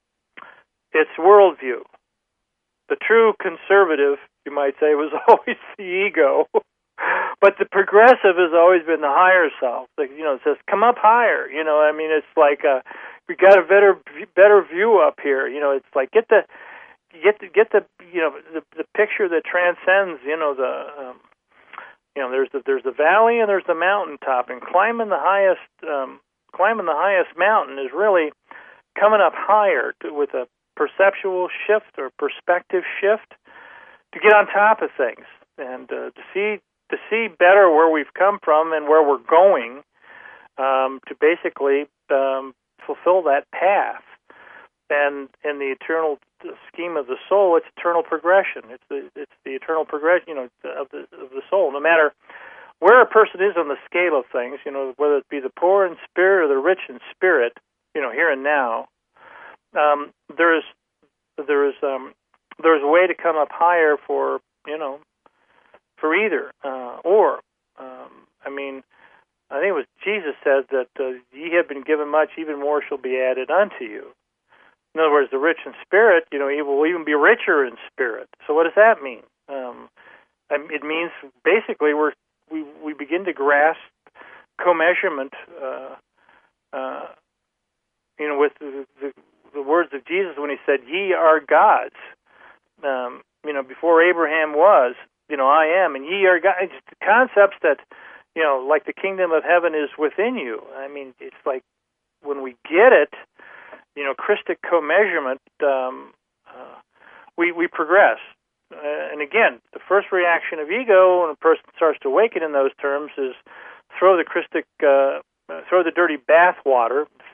its worldview. The true conservative, you might say, was always the ego, but the progressive has always been the higher self. Like, you know, it says, "Come up higher." You know, I mean, it's like uh, we got a better better view up here. You know, it's like get the Get the, get the you know the the picture that transcends you know the um, you know there's the there's the valley and there's the mountaintop, and climbing the highest um, climbing the highest mountain is really coming up higher to, with a perceptual shift or perspective shift to get on top of things and uh, to see to see better where we've come from and where we're going um, to basically um, fulfill that path. And in the eternal scheme of the soul, it's eternal progression. It's the it's the eternal progression, you know, of the of the soul. No matter where a person is on the scale of things, you know, whether it be the poor in spirit or the rich in spirit, you know, here and now, um, there is there is um, there is a way to come up higher for you know for either uh, or. Um, I mean, I think it was Jesus said that uh, ye have been given much, even more shall be added unto you. In other words, the rich in spirit, you know, he will even be richer in spirit. So what does that mean? Um, it means basically we're, we we begin to grasp co-measurement, uh, uh, you know, with the, the, the words of Jesus when he said, "Ye are gods." Um, you know, before Abraham was, you know, I am, and ye are gods. It's the concepts that, you know, like the kingdom of heaven is within you. I mean, it's like when we get it, you know, Christic co-measurement, um, uh, we we progress. Uh, and again, the first reaction of ego when a person starts to awaken in those terms is throw the Christic, uh, throw the dirty bath water,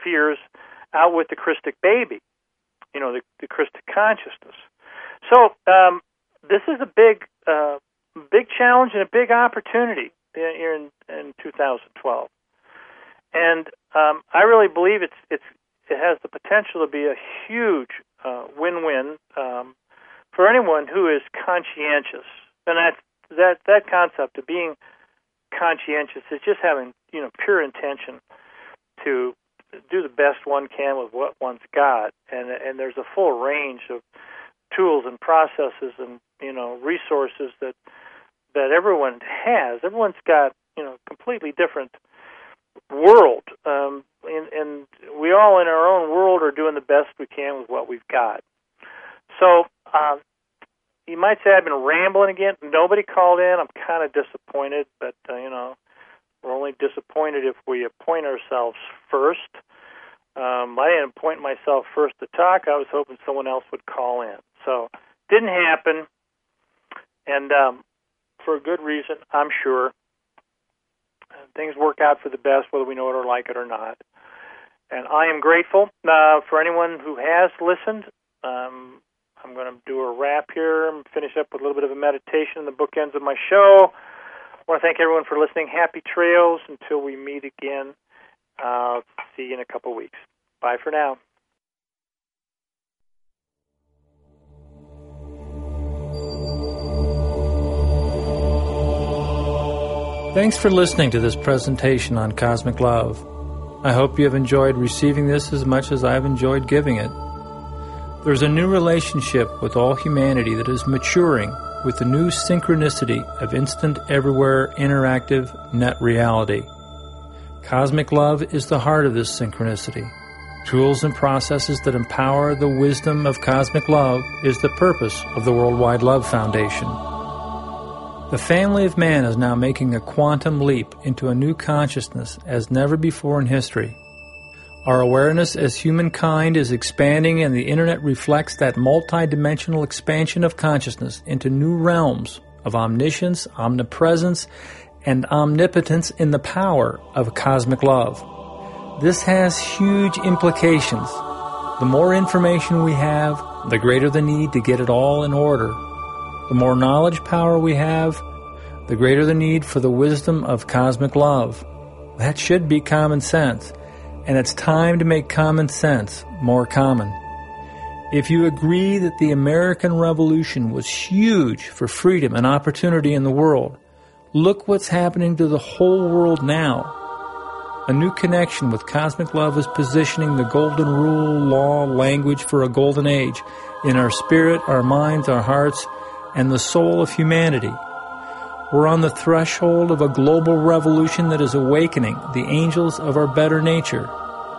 spheres out with the Christic baby, you know, the, the Christic consciousness. So um, this is a big, uh, big challenge and a big opportunity here in, in two thousand twelve. And um, I really believe it's it's it has the potential to be a huge uh, win-win um, for anyone who is conscientious. And that that that concept of being conscientious is just having, you know, pure intention to do the best one can with what one's got. And and there's a full range of tools and processes and, you know, resources that that everyone has. Everyone's got, you know, completely different world, um, and, and we all in our own world are doing the best we can with what we've got. So uh, you might say I've been rambling again. Nobody called in. I'm kind of disappointed, but uh, you know, we're only disappointed if we appoint ourselves first. Um, I didn't appoint myself first to talk. I was hoping someone else would call in. So didn't happen, and um, for a good reason, I'm sure. Things work out for the best, whether we know it or like it or not. And I am grateful uh, for anyone who has listened. Um, I'm going to do a wrap here and finish up with a little bit of a meditation in the bookends of my show. I want to thank everyone for listening. Happy trails until we meet again. Uh, see you in a couple of weeks. Bye for now. Thanks for listening to this presentation on Cosmic Love. I hope you have enjoyed receiving this as much as I've enjoyed giving it. There's a new relationship with all humanity that is maturing with the new synchronicity of instant, everywhere, interactive net reality. Cosmic Love is the heart of this synchronicity. Tools and processes that empower the wisdom of Cosmic Love is the purpose of the Worldwide Love Foundation. The family of man is now making a quantum leap into a new consciousness as never before in history. Our awareness as humankind is expanding, and the Internet reflects that multidimensional expansion of consciousness into new realms of omniscience, omnipresence, and omnipotence in the power of cosmic love. This has huge implications. The more information we have, the greater the need to get it all in order. The more knowledge power we have, the greater the need for the wisdom of cosmic love. That should be common sense, and it's time to make common sense more common. If you agree that the American Revolution was huge for freedom and opportunity in the world, look what's happening to the whole world now. A new connection with cosmic love is positioning the golden rule, law, language for a golden age in our spirit, our minds, our hearts, and the soul of humanity. We're on the threshold of a global revolution that is awakening the angels of our better nature.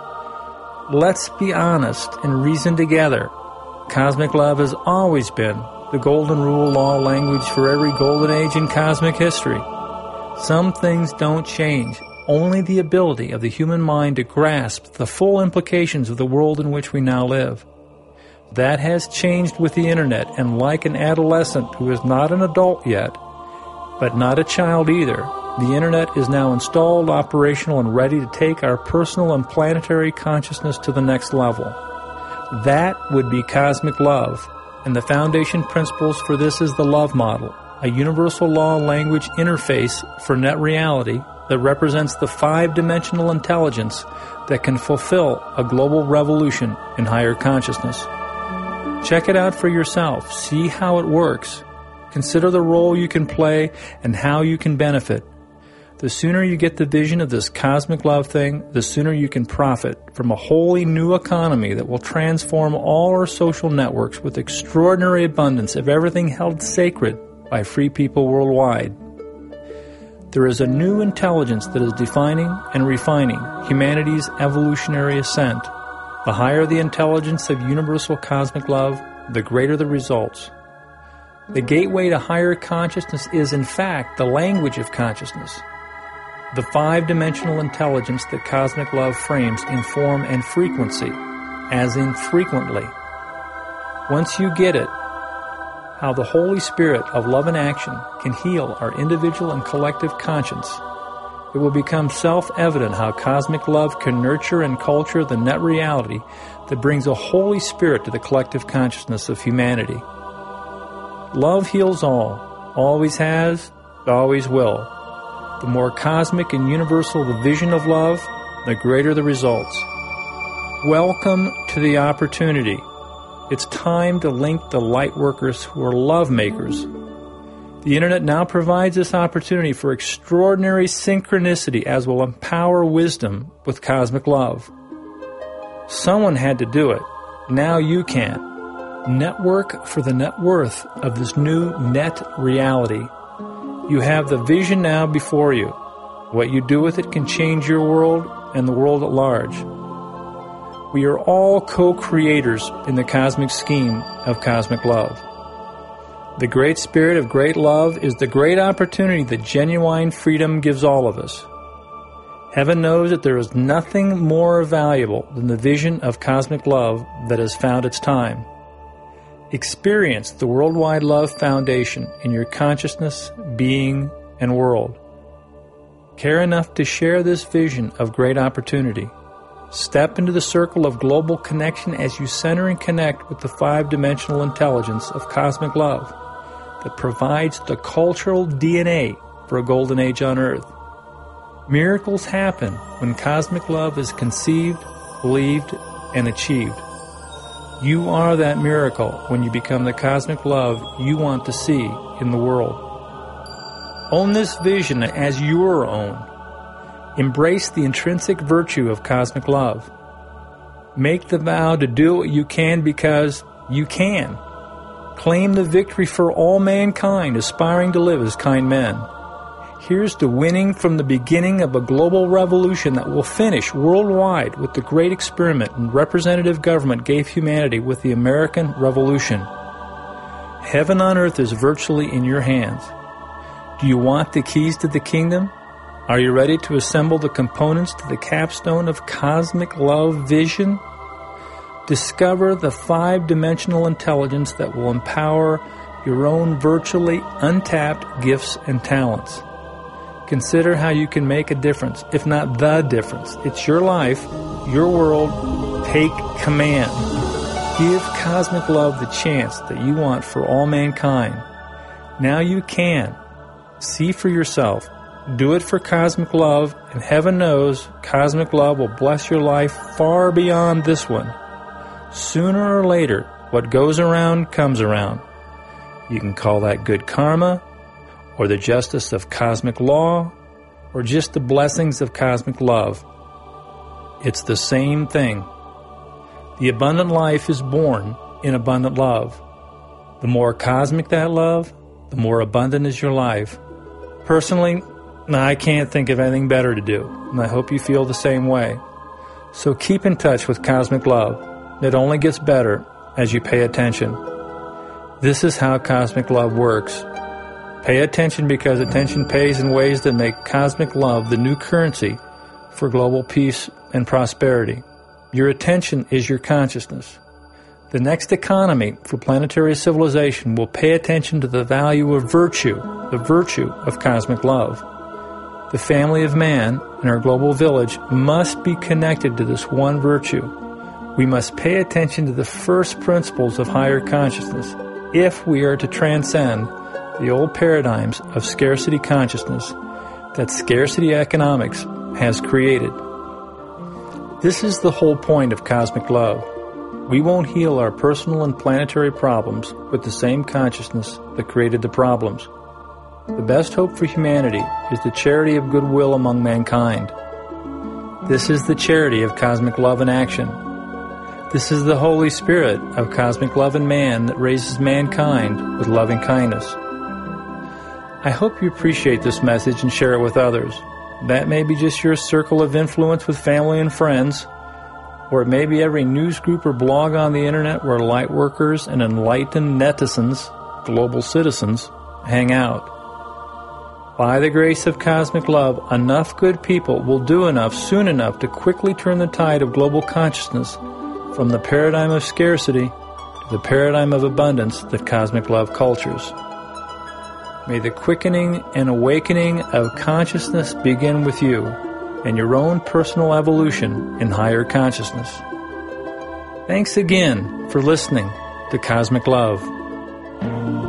Let's be honest and reason together. Cosmic love has always been the golden rule, law, language for every golden age in cosmic history. Some things don't change, only the ability of the human mind to grasp the full implications of the world in which we now live. That has changed with the Internet, and like an adolescent who is not an adult yet, but not a child either, the Internet is now installed, operational, and ready to take our personal and planetary consciousness to the next level. That would be cosmic love, and the foundation principles for this is the love model, a universal law language interface for net reality that represents the five-dimensional intelligence that can fulfill a global revolution in higher consciousness. Check it out for yourself. See how it works. Consider the role you can play and how you can benefit. The sooner you get the vision of this cosmic love thing, the sooner you can profit from a wholly new economy that will transform all our social networks with extraordinary abundance of everything held sacred by free people worldwide. There is a new intelligence that is defining and refining humanity's evolutionary ascent. The higher the intelligence of universal cosmic love, the greater the results. The gateway to higher consciousness is, in fact, the language of consciousness. The five-dimensional intelligence that cosmic love frames in form and frequency, as in frequently. Once you get it, how the Holy Spirit of love and action can heal our individual and collective conscience, it will become self-evident how cosmic love can nurture and culture the net reality that brings a Holy Spirit to the collective consciousness of humanity. Love heals all, always has, always will. The more cosmic and universal the vision of love, the greater the results. Welcome to the opportunity. It's time to link the light workers who are love makers. The Internet now provides this opportunity for extraordinary synchronicity as will empower wisdom with cosmic love. Someone had to do it. Now you can. Network for the net worth of this new net reality. You have the vision now before you. What you do with it can change your world and the world at large. We are all co-creators in the cosmic scheme of cosmic love. The great spirit of great love is the great opportunity that genuine freedom gives all of us. Heaven knows that there is nothing more valuable than the vision of cosmic love that has found its time. Experience the Worldwide Love Foundation in your consciousness, being, and world. Care enough to share this vision of great opportunity. Step into the circle of global connection as you center and connect with the five-dimensional intelligence of cosmic love that provides the cultural D N A for a golden age on Earth. Miracles happen when cosmic love is conceived, believed, and achieved. You are that miracle when you become the cosmic love you want to see in the world. Own this vision as your own. Embrace the intrinsic virtue of cosmic love. Make the vow to do what you can because you can. Claim the victory for all mankind aspiring to live as kind men. Here's to winning from the beginning of a global revolution that will finish worldwide with the great experiment and representative government gave humanity with the American Revolution. Heaven on earth is virtually in your hands. Do you want the keys to the kingdom? Are you ready to assemble the components to the capstone of cosmic love vision? Discover the five-dimensional intelligence that will empower your own virtually untapped gifts and talents. Consider how you can make a difference, if not the difference. It's your life, your world. Take command. Give cosmic love the chance that you want for all mankind. Now you can. See for yourself. Do it for cosmic love, and heaven knows cosmic love will bless your life far beyond this one. Sooner or later, what goes around comes around. You can call that good karma, or the justice of cosmic law, or just the blessings of cosmic love. It's the same thing. The abundant life is born in abundant love. The more cosmic that love, the more abundant is your life. Personally, I can't think of anything better to do, and I hope you feel the same way. So keep in touch with cosmic love. It only gets better as you pay attention. This is how cosmic love works. Pay attention because attention pays in ways that make cosmic love the new currency for global peace and prosperity. Your attention is your consciousness. The next economy for planetary civilization will pay attention to the value of virtue, the virtue of cosmic love. The family of man and our global village must be connected to this one virtue. We must pay attention to the first principles of higher consciousness if we are to transcend the old paradigms of scarcity consciousness that scarcity economics has created. This is the whole point of cosmic love. We won't heal our personal and planetary problems with the same consciousness that created the problems. The best hope for humanity is the charity of goodwill among mankind. This is the charity of cosmic love in action. This is the Holy Spirit of cosmic love in man that raises mankind with loving kindness. I hope you appreciate this message and share it with others. That may be just your circle of influence with family and friends, or it may be every news group or blog on the internet where light workers and enlightened netizens, global citizens, hang out. By the grace of cosmic love, enough good people will do enough soon enough to quickly turn the tide of global consciousness from the paradigm of scarcity to the paradigm of abundance that cosmic love cultures. May the quickening and awakening of consciousness begin with you and your own personal evolution in higher consciousness. Thanks again for listening to Cosmic Love.